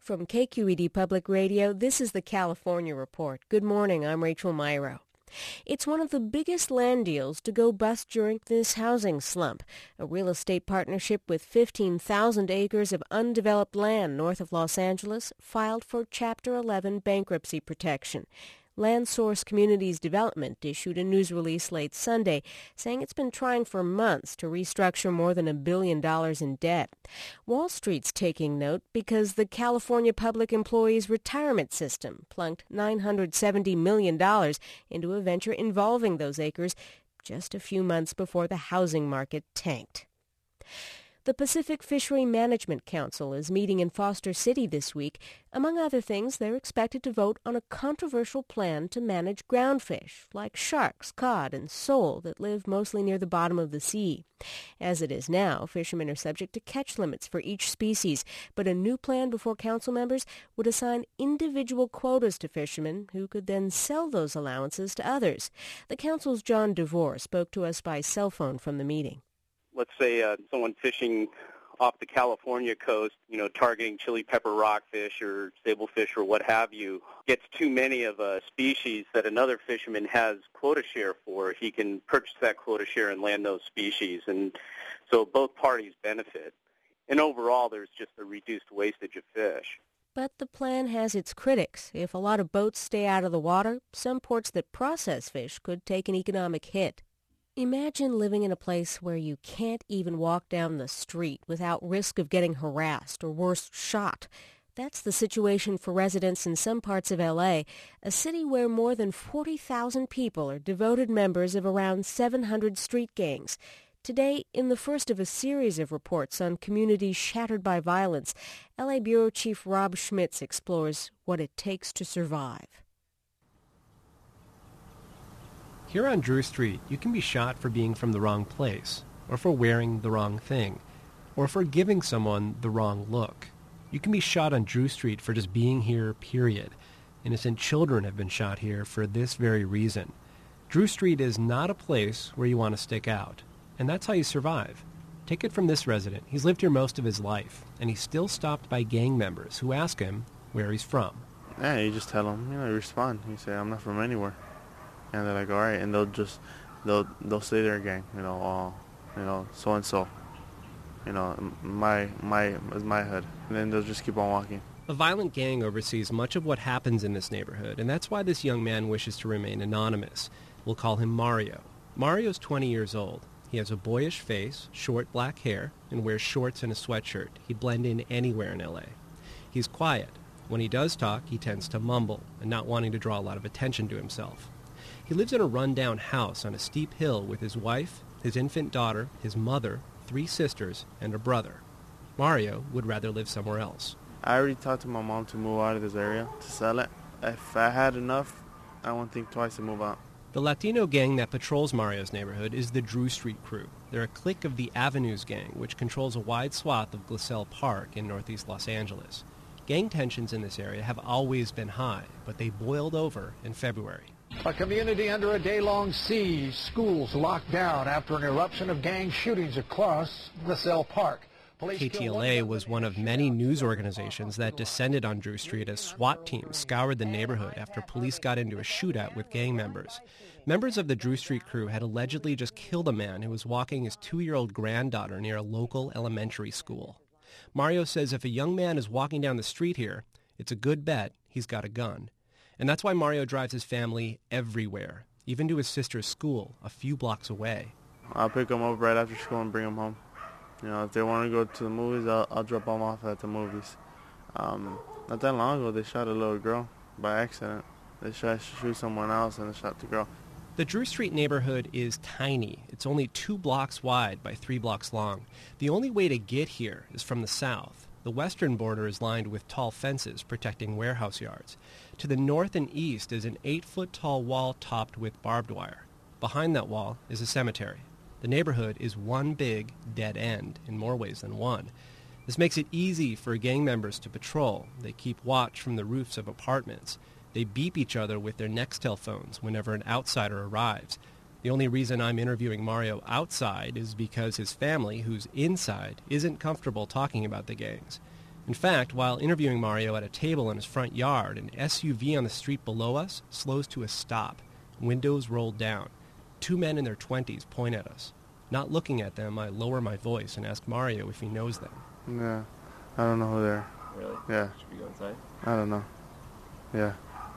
From KQED Public Radio, this is the California Report. Good morning, I'm Rachel Myro. It's one of the biggest land deals to go bust during this housing slump. A real estate partnership with 15,000 acres of undeveloped land north of Los Angeles filed for Chapter 11 bankruptcy protection. LandSource Communities Development issued a news release late Sunday saying it's been trying for months to restructure more than $1 billion in debt. Wall Street's taking note because the California Public Employees Retirement System plunked $970 million into a venture involving those acres just a few months before the housing market tanked. The Pacific Fishery Management Council is meeting in Foster City this week. Among other things, they're expected to vote on a controversial plan to manage groundfish like sharks, cod, and sole that live mostly near the bottom of the sea. As it is now, fishermen are subject to catch limits for each species, but a new plan before council members would assign individual quotas to fishermen who could then sell those allowances to others. The council's John DeVore spoke to us by cell phone from the meeting. Let's say someone fishing off the California coast, targeting chili pepper rockfish or sablefish or what have you, gets too many of a species that another fisherman has quota share for. He can purchase that quota share and land those species, and so both parties benefit. And overall, there's just a reduced wastage of fish. But the plan has its critics. If a lot of boats stay out of the water, some ports that process fish could take an economic hit. Imagine living in a place where you can't even walk down the street without risk of getting harassed or worse, shot. That's the situation for residents in some parts of L.A., a city where more than 40,000 people are devoted members of around 700 street gangs. Today, in the first of a series of reports on communities shattered by violence, L.A. Bureau Chief Rob Schmitz explores what it takes to survive. Here on Drew Street, you can be shot for being from the wrong place, or for wearing the wrong thing, or for giving someone the wrong look. You can be shot on Drew Street for just being here, period. Innocent children have been shot here for this very reason. Drew Street is not a place where you want to stick out, and that's how you survive. Take it from this resident. He's lived here most of his life, and he's still stopped by gang members who ask him where he's from. Yeah, you just tell them, you respond. You say, I'm not from anywhere. And they're like, all right, and they'll say they're a gang, so and so, my hood, and then they'll just keep on walking. A violent gang oversees much of what happens in this neighborhood, and that's why this young man wishes to remain anonymous. We'll call him Mario. Mario's 20 years old. He has a boyish face, short black hair, and wears shorts and a sweatshirt. He'd blend in anywhere in L.A. He's quiet. When he does talk, he tends to mumble, and not wanting to draw a lot of attention to himself. He lives in a run-down house on a steep hill with his wife, his infant daughter, his mother, 3 sisters, and a brother. Mario would rather live somewhere else. I already talked to my mom to move out of this area, to sell it. If I had enough, I wouldn't think twice to move out. The Latino gang that patrols Mario's neighborhood is the Drew Street Crew. They're a clique of the Avenues gang, which controls a wide swath of Glassell Park in northeast Los Angeles. Gang tensions in this area have always been high, but they boiled over in February. A community under a day-long siege, schools locked down after an eruption of gang shootings across Glassell Park. KTLA was one of many news organizations that descended on Drew Street as SWAT teams scoured the neighborhood after police got into a shootout with gang members. Members of the Drew Street Crew had allegedly just killed a man who was walking his 2-year-old granddaughter near a local elementary school. Mario says if a young man is walking down the street here, it's a good bet he's got a gun. And that's why Mario drives his family everywhere, even to his sister's school a few blocks away. I'll pick them up right after school and bring them home. If they want to go to the movies, I'll drop them off at the movies. Not that long ago, they shot a little girl by accident. They tried to shoot someone else and they shot the girl. The Drew Street neighborhood is tiny. It's only 2 blocks wide by 3 blocks long. The only way to get here is from the south. The western border is lined with tall fences protecting warehouse yards. To the north and east is an 8-foot-tall wall topped with barbed wire. Behind that wall is a cemetery. The neighborhood is one big dead end in more ways than one. This makes it easy for gang members to patrol. They keep watch from the roofs of apartments. They beep each other with their Nextel phones whenever an outsider arrives. The only reason I'm interviewing Mario outside is because his family, who's inside, isn't comfortable talking about the gangs. In fact, while interviewing Mario at a table in his front yard, an SUV on the street below us slows to a stop, windows rolled down. 2 men in their 20s point at us. Not looking at them, I lower my voice and ask Mario if he knows them. Yeah, I don't know who they are. Really? Yeah. Should we go inside? I don't know. Yeah.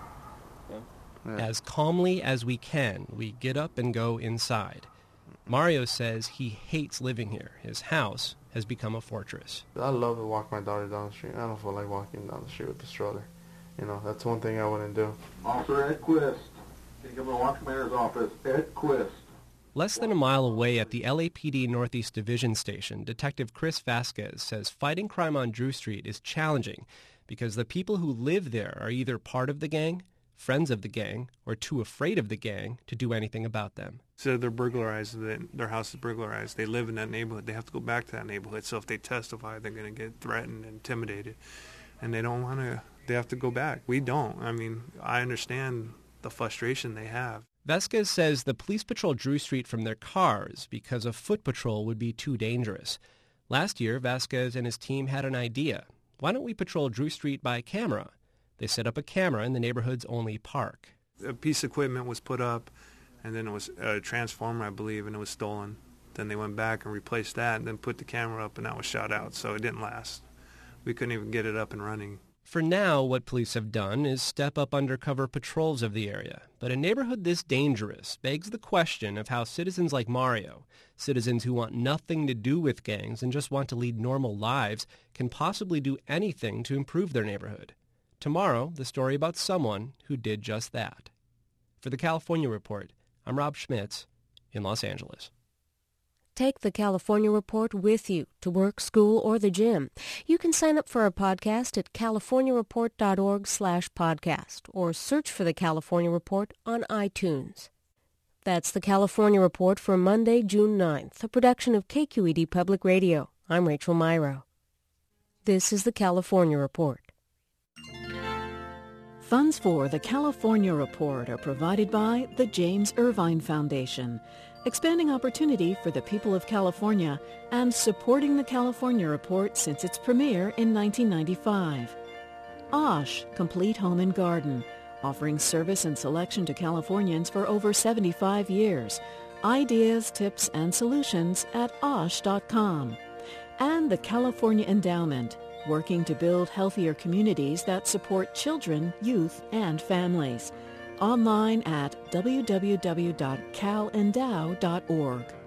Yeah? As calmly as we can, we get up and go inside. Mario says he hates living here. His house has become a fortress. I love to walk my daughter down the street. I don't feel like walking down the street with the stroller. You know, that's one thing I wouldn't do. Officer Ed Quist, Governor Washington Mayor's office, Ed Quist. Less than a mile away at the LAPD Northeast Division Station, Detective Chris Vasquez says fighting crime on Drew Street is challenging because the people who live there are either part of the gang, friends of the gang, or too afraid of the gang to do anything about them. So they're burglarized, their house is burglarized. They live in that neighborhood. They have to go back to that neighborhood. So if they testify, they're going to get threatened, intimidated. And they don't want to, they have to go back. We don't. I mean, I understand the frustration they have. Vasquez says the police patrol Drew Street from their cars because a foot patrol would be too dangerous. Last year, Vasquez and his team had an idea. Why don't we patrol Drew Street by camera? They set up a camera in the neighborhood's only park. A piece of equipment was put up, and then it was a transformer, I believe, and it was stolen. Then they went back and replaced that and then put the camera up, and that was shot out, so it didn't last. We couldn't even get it up and running. For now, what police have done is step up undercover patrols of the area. But a neighborhood this dangerous begs the question of how citizens like Mario, citizens who want nothing to do with gangs and just want to lead normal lives, can possibly do anything to improve their neighborhood. Tomorrow, the story about someone who did just that. For the California Report, I'm Rob Schmitz in Los Angeles. Take the California Report with you to work, school, or the gym. You can sign up for our podcast at californiareport.org/podcast or search for the California Report on iTunes. That's the California Report for Monday, June 9th, a production of KQED Public Radio. I'm Rachel Myrow. This is the California Report. Funds for the California Report are provided by the James Irvine Foundation, expanding opportunity for the people of California and supporting the California Report since its premiere in 1995. Osh, Complete Home and Garden, offering service and selection to Californians for over 75 years. Ideas, tips, and solutions at osh.com. And the California Endowment, working to build healthier communities that support children, youth, and families. Online at www.calendow.org.